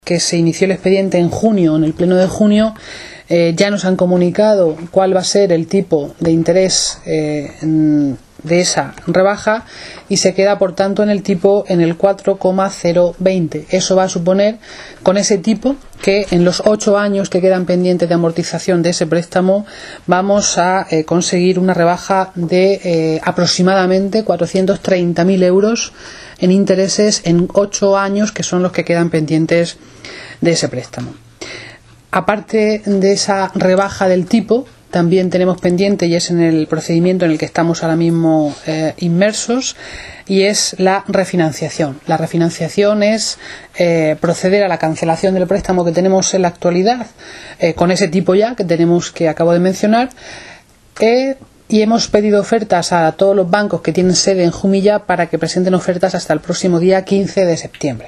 que se inició el expediente en junio, en el pleno de junio, ya nos han comunicado cuál va a ser el tipo de interés de esa rebaja y se queda por tanto en el tipo en el 4,020. Eso va a suponer con ese tipo que en los 8 años que quedan pendientes de amortización de ese préstamo vamos a conseguir una rebaja de aproximadamente 430.000 euros en intereses en 8 años, que son los que quedan pendientes de ese préstamo. Aparte de esa rebaja del tipo, también tenemos pendiente, y es en el procedimiento en el que estamos ahora mismo inmersos, y es la refinanciación. La refinanciación es proceder a la cancelación del préstamo que tenemos en la actualidad, con ese tipo ya que acabo de mencionar, y hemos pedido ofertas a todos los bancos que tienen sede en Jumilla para que presenten ofertas hasta el próximo día 15 de septiembre.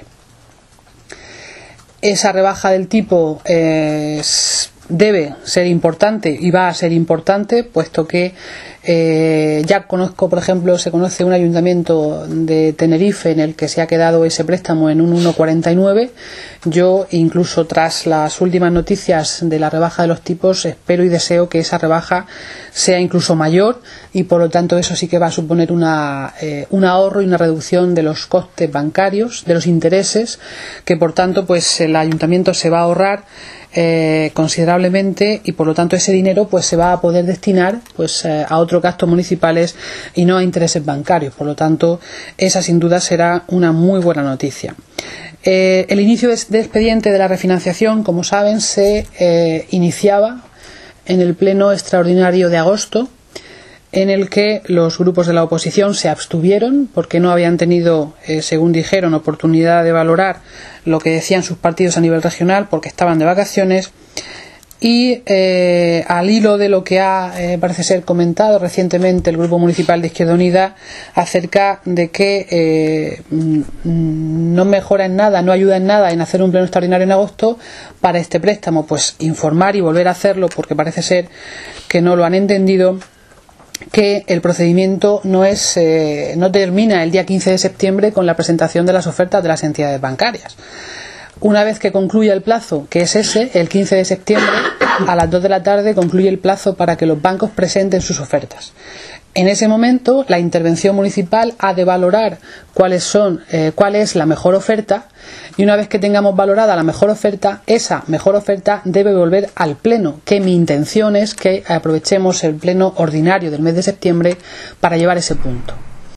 Esa rebaja del tipo debe ser importante y va a ser importante, puesto que ya conozco, por ejemplo, se conoce un ayuntamiento de Tenerife en el que se ha quedado ese préstamo en un 1,49. Yo, incluso tras las últimas noticias de la rebaja de los tipos, espero y deseo que esa rebaja sea incluso mayor, y por lo tanto eso sí que va a suponer un ahorro y una reducción de los costes bancarios, de los intereses, que por tanto pues el ayuntamiento se va a ahorrar considerablemente, y por lo tanto ese dinero pues se va a poder destinar pues a otros gastos municipales y no a intereses bancarios. Por lo tanto, esa sin duda será una muy buena noticia. El inicio de expediente de la refinanciación, como saben, se iniciaba en el pleno extraordinario de agosto, en el que los grupos de la oposición se abstuvieron porque no habían tenido, según dijeron, oportunidad de valorar lo que decían sus partidos a nivel regional porque estaban de vacaciones, y al hilo de lo que ha, parece ser, comentado recientemente el Grupo Municipal de Izquierda Unida acerca de que no mejora en nada, no ayuda en nada en hacer un pleno extraordinario en agosto para este préstamo, pues informar y volver a hacerlo, porque parece ser que no lo han entendido, que el procedimiento no termina el día 15 de septiembre con la presentación de las ofertas de las entidades bancarias. Una vez que concluya el plazo, que es ese, el 15 de septiembre, a las 2 de la tarde concluye el plazo para que los bancos presenten sus ofertas. En ese momento, la intervención municipal ha de valorar cuál es la mejor oferta, y una vez que tengamos valorada la mejor oferta, esa mejor oferta debe volver al pleno, que mi intención es que aprovechemos el pleno ordinario del mes de septiembre para llevar ese punto.